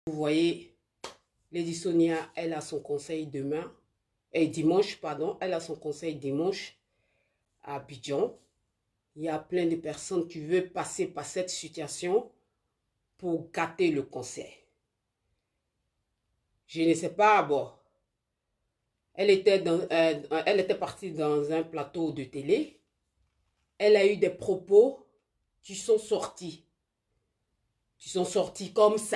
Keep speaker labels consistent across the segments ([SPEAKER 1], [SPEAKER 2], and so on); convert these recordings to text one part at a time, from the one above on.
[SPEAKER 1] Vous voyez, Lady Sonia, elle a son conseil demain, et dimanche, pardon, elle a son conseil dimanche à Abidjan. Il y a plein de personnes qui veulent passer par cette situation pour gâter le conseil. Je ne sais pas, bon, elle était partie dans un plateau de télé. Elle a eu des propos qui sont sortis. Qui sont sortis comme ça.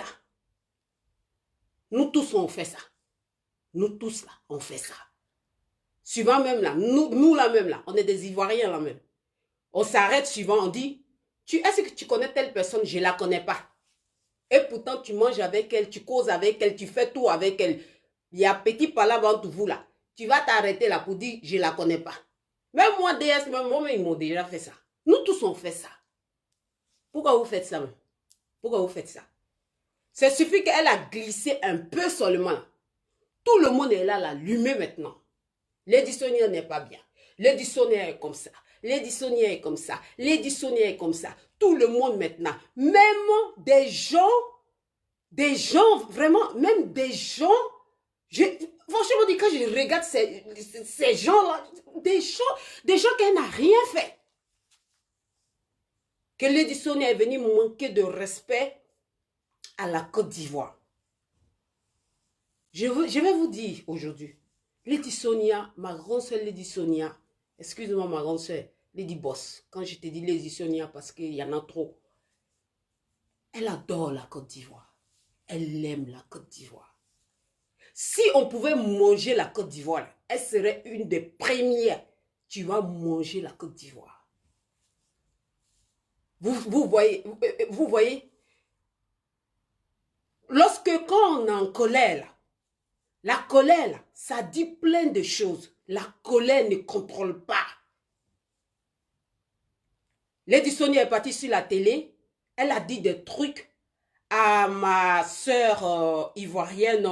[SPEAKER 1] Nous tous, on fait ça. Nous tous, là, on fait ça. Souvent même là, nous là même là, on est des Ivoiriens là même. On s'arrête souvent, on dit, est-ce que tu connais telle personne? Je ne la connais pas. Et pourtant, tu manges avec elle, tu causes avec elle, tu fais tout avec elle. Il y a petit palabre entre vous là. Tu vas t'arrêter là pour dire, je ne la connais pas. Même moi, DS, même moi, ils m'ont déjà fait ça. Nous tous, on fait ça. Pourquoi vous faites ça? Pourquoi vous faites ça? Ça suffit qu'elle a glissé un peu seulement. Tout le monde est là, l'allumé maintenant. Lady Sonia n'est pas bien. Lady Sonia est comme ça. Lady Sonia est comme ça. Lady Sonia est comme ça. Tout le monde maintenant. Même des gens, vraiment, même des gens, franchement, quand je regarde ces gens-là, des gens qui n'ont rien fait. Que Lady Sonia est venue manquer de respect à la Côte d'Ivoire. Je vais vous dire aujourd'hui, Lady Sonia, ma grande soeur Lady Sonia, excuse-moi ma grande soeur, Lady Boss, quand je te dis Lady Sonia parce qu'il y en a trop, elle adore la Côte d'Ivoire. Elle aime la Côte d'Ivoire. Si on pouvait manger la Côte d'Ivoire, elle serait une des premières. Tu vas manger la Côte d'Ivoire. Vous voyez, quand on est en colère, là, la colère, là, ça dit plein de choses. La colère ne contrôle pas. Lady Sonia est partie sur la télé. Elle a dit des trucs à ma soeur ivoirienne,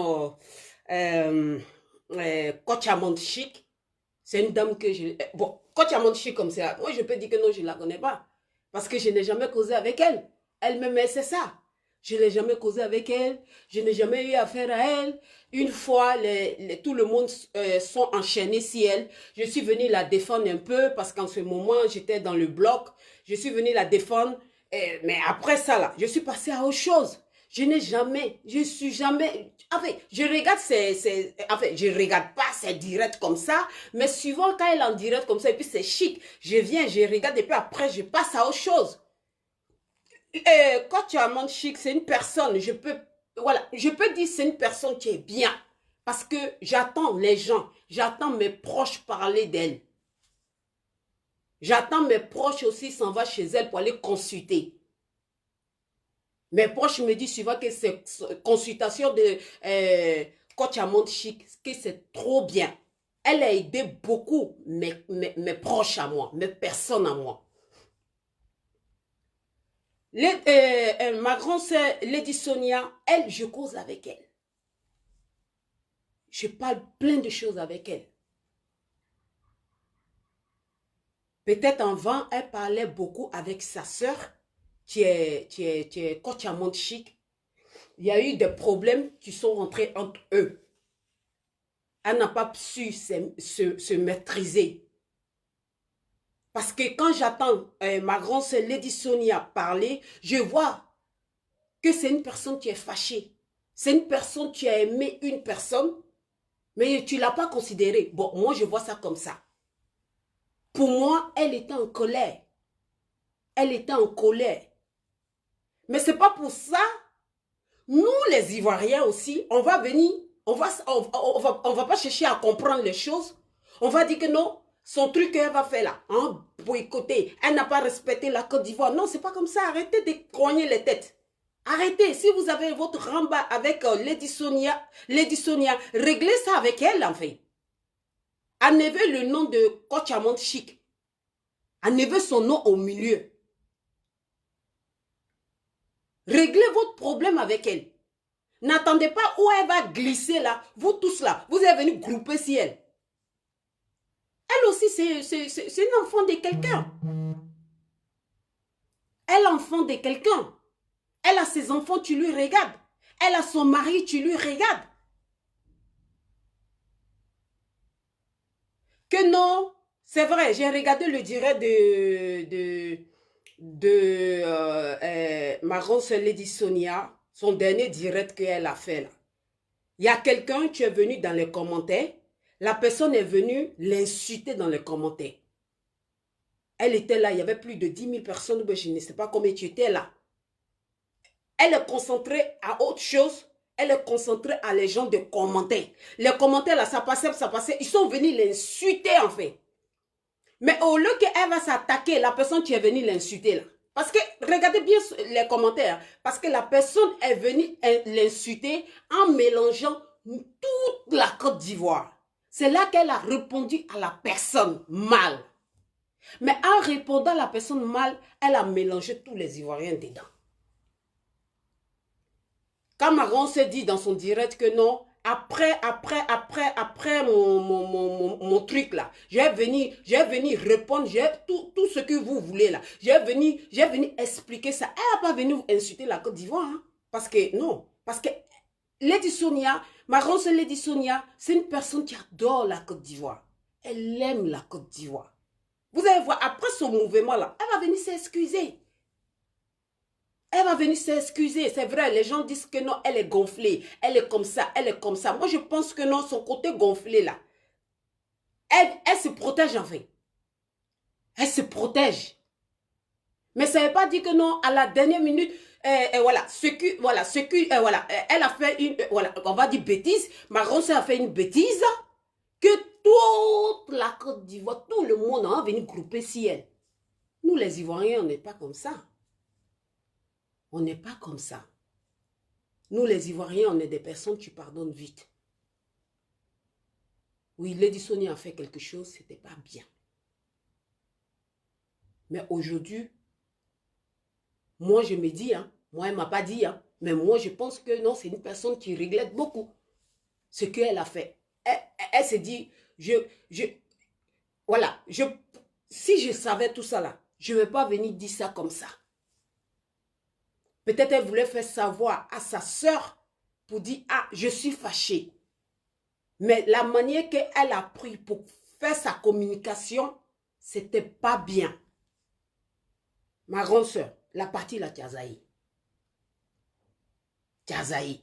[SPEAKER 1] Coach Amande Chic. C'est une dame que je... Bon, Coach Amande Chic comme ça, moi je peux dire que non, je ne la connais pas. Parce que je n'ai jamais causé avec elle. Elle-même, c'est ça. Je n'ai jamais causé avec elle. Je n'ai jamais eu affaire à elle. Une fois, tout le monde sont enchaînés sur elle. Je suis venue la défendre un peu parce qu'en ce moment, j'étais dans le bloc. Je suis venue la défendre. Mais après ça, là, je suis passée à autre chose. Je suis jamais... Enfin, je regarde pas ses directs comme ça, mais souvent quand elle est en direct comme ça, et puis c'est chic, je viens, je regarde, et puis après, je passe à autre chose. Quand tu as un monde chic, c'est une personne, je peux dire c'est une personne qui est bien. Parce que j'attends les gens, j'attends mes proches parler d'elle. J'attends mes proches aussi s'en va chez elle pour aller consulter. Mes proches me disent souvent que cette consultation de coach à monde chic, que c'est trop bien. Elle a aidé beaucoup mes proches à moi, mes personnes à moi. Ma grande sœur, Lady Sonia, elle, je cause avec elle. Je parle plein de choses avec elle. Peut-être avant, elle parlait beaucoup avec sa sœur, qui est coach à monde chic. Il y a eu des problèmes qui sont rentrés entre eux. Elle n'a pas su se maîtriser. Parce que quand j'attends ma grande sœur Lady Sonia parler, je vois que c'est une personne qui est fâchée. C'est une personne qui a aimé une personne, mais tu ne l'as pas considérée. Bon, moi, je vois ça comme ça. Pour moi, elle était en colère. Elle était en colère. Mais ce n'est pas pour ça. Nous, les Ivoiriens aussi, on va venir, on va pas chercher à comprendre les choses. On va dire que non, son truc qu'elle va faire là, hein, boycotter, elle n'a pas respecté la Côte d'Ivoire. Non, c'est pas comme ça. Arrêtez de cogner les têtes. Arrêtez. Si vous avez votre ramba avec Lady Sonia, réglez ça avec elle, en fait. Enlevez le nom de Coach Amande Chic. Enlevez son nom au milieu. Réglez votre problème avec elle. N'attendez pas où elle va glisser là. Vous tous là, vous êtes venus grouper si elle. Elle aussi, c'est une enfant de quelqu'un. Elle est enfant de quelqu'un. Elle a ses enfants, tu lui regardes. Elle a son mari, tu lui regardes. Que non, c'est vrai, j'ai regardé le direct de Marron Lady Sonia, son dernier direct qu'elle a fait là. Il y a quelqu'un qui est venu dans les commentaires, la personne est venue l'insulter dans les commentaires. Elle était là, il y avait plus de 10 000 personnes, je ne sais pas combien tu étais là. Elle est concentrée à autre chose. Elle est concentrée à les gens de commentaires. Les commentaires là, ça passait. Ils sont venus l'insulter en fait. Mais au lieu qu'elle va s'attaquer, la personne qui est venue l'insulter là. Parce que, regardez bien les commentaires. Parce que la personne est venue l'insulter en mélangeant toute la Côte d'Ivoire. C'est là qu'elle a répondu à la personne mal. Mais en répondant à la personne mal, elle a mélangé tous les Ivoiriens dedans. Quand Marron s'est dit dans son direct que non, après mon truc là, j'ai venu répondre, tout ce que vous voulez là. J'ai venu expliquer ça. Elle n'a pas venu insulter la Côte d'Ivoire. Hein, parce que, non. Parce que Lady Sonia, Marron c'est Lady Sonia, c'est une personne qui adore la Côte d'Ivoire. Elle aime la Côte d'Ivoire. Vous allez voir, après ce mouvement là, elle va venir s'excuser. Elle va venir s'excuser. C'est vrai, les gens disent que non, elle est gonflée. Elle est comme ça, elle est comme ça. Moi, je pense que non, son côté gonflé là, elle se protège en fait. Elle se protège. Mais ça ne veut pas dire que non, à la dernière minute, voilà, elle a fait une, voilà, on va dire bêtise. Marron a fait une bêtise que toute la Côte d'Ivoire, tout le monde a venu grouper si elle. Nous, les Ivoiriens, on n'est pas comme ça. On n'est pas comme ça. Nous, les Ivoiriens, on est des personnes qui pardonnent vite. Oui, Lady Sonia a fait quelque chose, ce n'était pas bien. Mais aujourd'hui, moi, je me dis, hein, moi, elle ne m'a pas dit, hein, mais moi, je pense que non, c'est une personne qui regrette beaucoup ce qu'elle a fait. Elle s'est dit, voilà, si je savais tout ça là, je ne vais pas venir dire ça comme ça. Peut-être elle voulait faire savoir à sa soeur pour dire, ah, je suis fâchée. Mais la manière qu'elle a pris pour faire sa communication, c'était pas bien. Ma grande soeur, la partie là, Tiazaï. Tiazaï.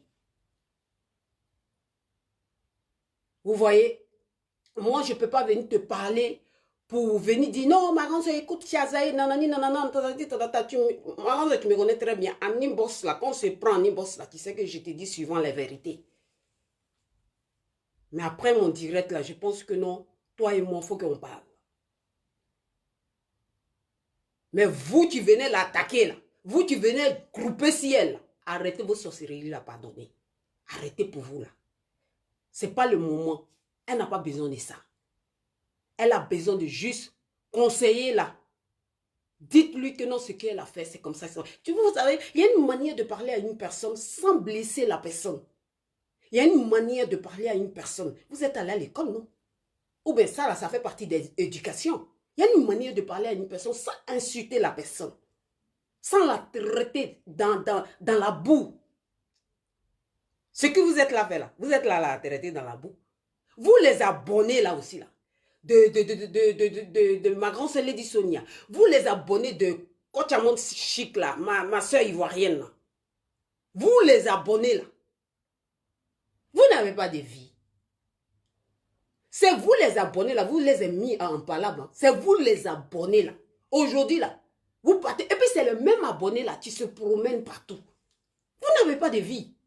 [SPEAKER 1] Vous voyez, moi, je ne peux pas venir te parler pour venir dire, non, ma grande soeur, écoute, Tiazaï, nanani, nanana, ma grande soeur, tu me connais très bien. En inbox là, quand on se prend en inbox là, tu sais que je te dis suivant les vérités. Mais après mon direct là, je pense que non, toi et moi, il faut qu'on parle. Mais vous qui venez l'attaquer là, vous qui venez grouper ciel, arrêtez vos sorcelleries là, pardonnez. Arrêtez pour vous là. Ce n'est pas le moment. Elle n'a pas besoin de ça. Elle a besoin de juste conseiller là. Dites-lui que non, ce qu'elle a fait, c'est comme ça. Tu vois, vous savez, il y a une manière de parler à une personne sans blesser la personne. Il y a une manière de parler à une personne. Vous êtes allé à l'école, non? Ou bien ça, là, ça fait partie de l'éducation. Il y a une manière de parler à une personne sans insulter la personne. Sans la traiter dans la boue. Ce que vous êtes là fait là, vous êtes là à la traiter dans la boue. Vous les abonnez là aussi là. De ma grande sœur Lady Sonia. Vous les abonnez de Kochamon Chic là, ma soeur ivoirienne là. Vous les abonnez là. Vous n'avez pas de vie. C'est vous les abonnés là, vous les avez mis en palabre. C'est vous les abonnés là. Aujourd'hui là, vous partez. Et puis c'est le même abonné là qui se promène partout. Vous n'avez pas de vie.